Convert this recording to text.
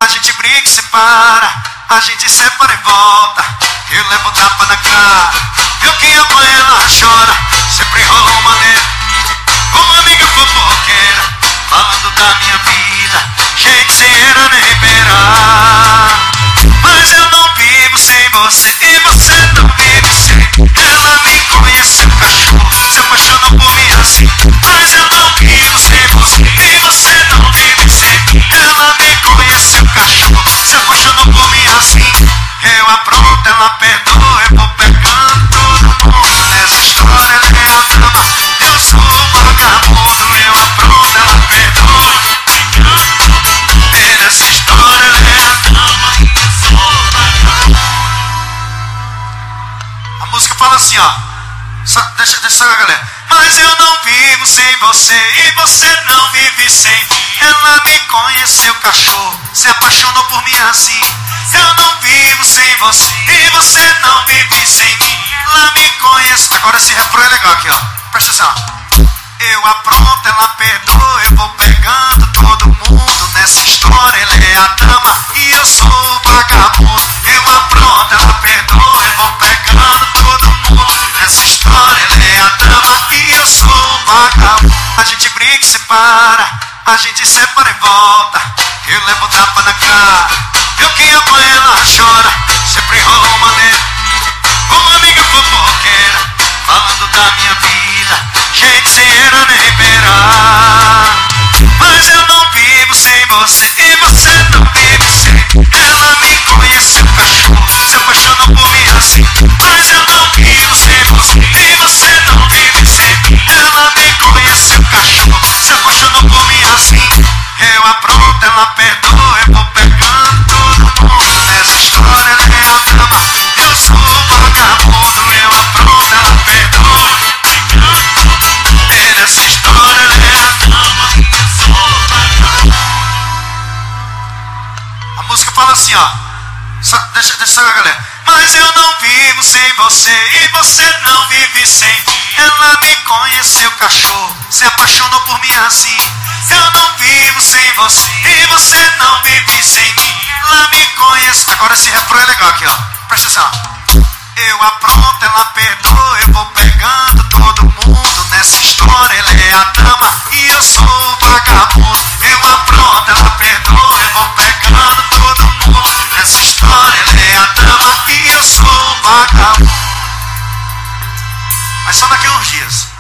A gente briga e separa, a gente separa e volta. Eu levo tapa na cara, eu quem apanha ela chora. Sempre rola uma maneira, uma amiga fofoqueira, falando da minha vida, gente sem era nem beira. Mas eu não vivo sem você e você não vive sem. Ela me conhece, o cachorro se apaixonou por mim assim. Mas eu não vivo sem você e você não vive sem. Ela me conhece, o cachorro se apaixonou por mim assim. Eu apronto, ela perdoa, eu vou pegando todo mundo. Nessa história ela é a dama, eu sou o vagabundo. Eu apronto, ela perdoa, e nessa história ela é a dama, eu sou o vagabundo. A música fala assim, ó, deixa só a galera. Mas eu não vivo sem você e você não vive sem mim. Ela me conheceu, cachorro se apaixonou por mim assim. Eu não vivo sem você e você não vive sem mim. Ela me conhece. Agora esse refrão é legal aqui, ó. Presta atenção. Eu apronto, ela perdoa, eu vou pegando todo mundo. Nessa história ela é a dama e eu sou o vagabundo. Eu apronto, ela perdoa, eu vou pegando todo mundo. Nessa história ela é a dama e eu sou o vagabundo. A gente briga e separa, a gente separa e volta. Eu levo tapa na cara, eu quem apanha ela chora. Sempre rola uma maneira, uma amiga fofoqueira, falando da minha vida, gente sem era nem beira. Mas eu não vivo sem você e você não vive sem. Ela me conhece, o cachorro se apaixonou por mim assim. Mas eu não vivo sem você e você não vive sem. Ela me conhece, o cachorro se apaixonou por mim assim. Eu apronto, ela perdoa, eu vou pegando todo mundo. Nessa história ela é a dama, eu sou o vagabundo. Eu apronto, ela perdoa, e nessa história ela é a dama, eu sou o vagabundo. A música fala assim, ó, deixa só a galera. Mas eu não vivo sem você e você não vive sem mim. Ela me conheceu, cachorro se apaixonou por mim assim. Eu não vivo sem você e você não vive sem mim. Ela me conhece. Agora esse refrão é legal aqui, ó. Presta atenção. Eu apronto, ela perdoa, eu vou pegando todo mundo. Nessa história ela é a dama e eu sou o vagabundo. Eu apronto, ela perdoa, eu vou pegando todo mundo. Nessa história ela é a dama e eu sou o vagabundo. Mas só daqui a uns dias.